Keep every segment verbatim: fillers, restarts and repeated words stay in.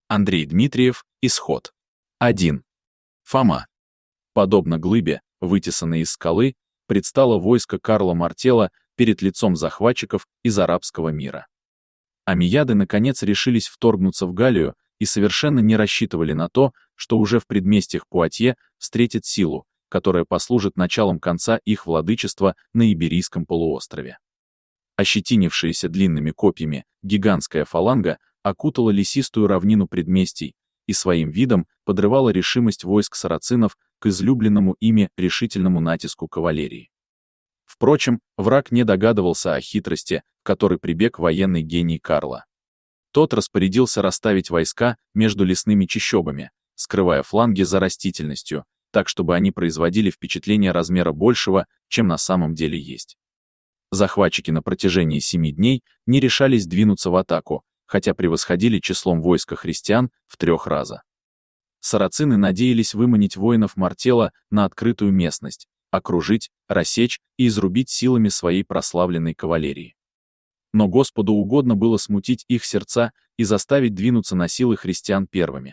Андрей Дмитриев, исход. один. Фома. Подобно глыбе, вытесанной из скалы, предстало войско Карла Мартелла перед лицом захватчиков из арабского мира. Омейяды наконец решились вторгнуться в Галлию и совершенно не рассчитывали на то, что уже в предместьях Пуатье встретят силу, которая послужит началом конца их владычества на Иберийском полуострове. Ощетинившаяся длинными копьями гигантская фаланга окутала лесистую равнину предместий и своим видом подрывала решимость войск сарацинов к излюбленному ими решительному натиску кавалерии. Впрочем, враг не догадывался о хитрости, к которой прибег военный гений Карла. Тот распорядился расставить войска между лесными чащобами, скрывая фланги за растительностью, так чтобы они производили впечатление размера большего, чем на самом деле есть. Захватчики на протяжении семи дней не решались двинуться в атаку, хотя превосходили числом войска христиан в трех раза. Сарацины надеялись выманить воинов Мартелла на открытую местность, окружить, рассечь и изрубить силами своей прославленной кавалерии. Но Господу угодно было смутить их сердца и заставить двинуться на силы христиан первыми.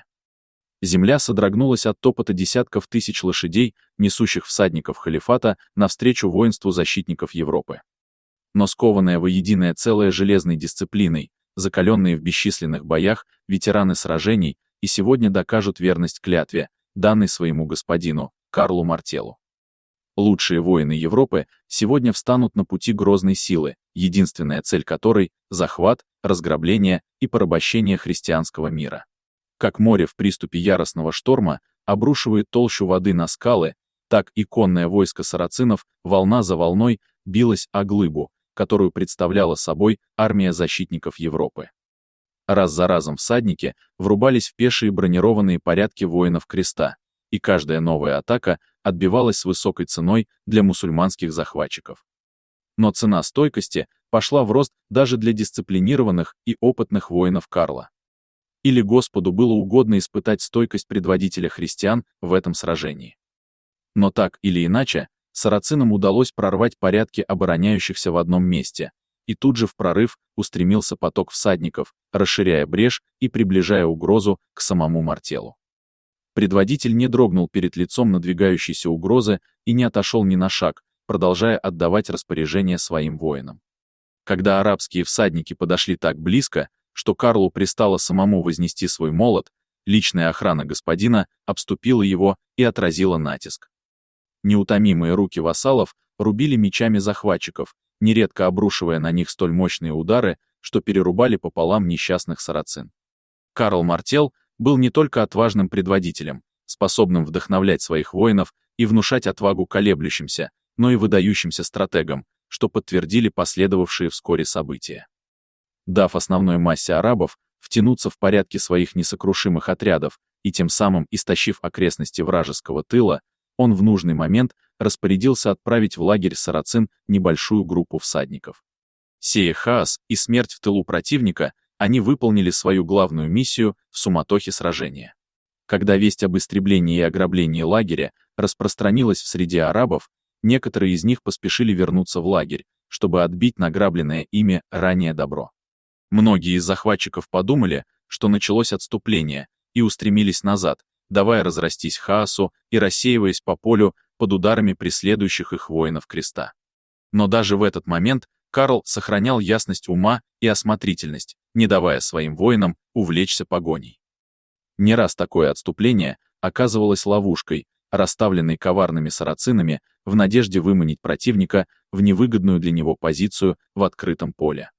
Земля содрогнулась от топота десятков тысяч лошадей, несущих всадников халифата навстречу воинству защитников Европы. Но скованная воединое целое железной дисциплиной, закаленные в бесчисленных боях, ветераны сражений и сегодня докажут верность клятве, данной своему господину, Карлу Мартеллу. Лучшие воины Европы сегодня встанут на пути грозной силы, единственная цель которой — захват, разграбление и порабощение христианского мира. Как море в приступе яростного шторма обрушивает толщу воды на скалы, так и конное войско сарацинов волна за волной билось о глыбу, которую представляла собой армия защитников Европы. Раз за разом всадники врубались в пешие бронированные порядки воинов креста, и каждая новая атака отбивалась с высокой ценой для мусульманских захватчиков. Но цена стойкости пошла в рост даже для дисциплинированных и опытных воинов Карла. Или Господу было угодно испытать стойкость предводителя христиан в этом сражении. Но так или иначе, сарацинам удалось прорвать порядки обороняющихся в одном месте, и тут же в прорыв устремился поток всадников, расширяя брешь и приближая угрозу к самому Мартеллу. Предводитель не дрогнул перед лицом надвигающейся угрозы и не отошел ни на шаг, продолжая отдавать распоряжения своим воинам. Когда арабские всадники подошли так близко, что Карлу пристало самому вознести свой молот, личная охрана господина обступила его и отразила натиск. Неутомимые руки вассалов рубили мечами захватчиков, нередко обрушивая на них столь мощные удары, что перерубали пополам несчастных сарацин. Карл Мартелл был не только отважным предводителем, способным вдохновлять своих воинов и внушать отвагу колеблющимся, но и выдающимся стратегом, что подтвердили последовавшие вскоре события. Дав основной массе арабов втянуться в порядки своих несокрушимых отрядов и тем самым истощив окрестности вражеского тыла, он в нужный момент распорядился отправить в лагерь сарацин небольшую группу всадников. Сея хаос и смерть в тылу противника, они выполнили свою главную миссию в суматохе сражения. Когда весть об истреблении и ограблении лагеря распространилась в среде арабов, некоторые из них поспешили вернуться в лагерь, чтобы отбить награбленное ими ранее добро. Многие из захватчиков подумали, что началось отступление, и устремились назад, давая разрастись хаосу и рассеиваясь по полю под ударами преследующих их воинов креста. Но даже в этот момент Карл сохранял ясность ума и осмотрительность, не давая своим воинам увлечься погоней. Не раз такое отступление оказывалось ловушкой, расставленной коварными сарацинами в надежде выманить противника в невыгодную для него позицию в открытом поле.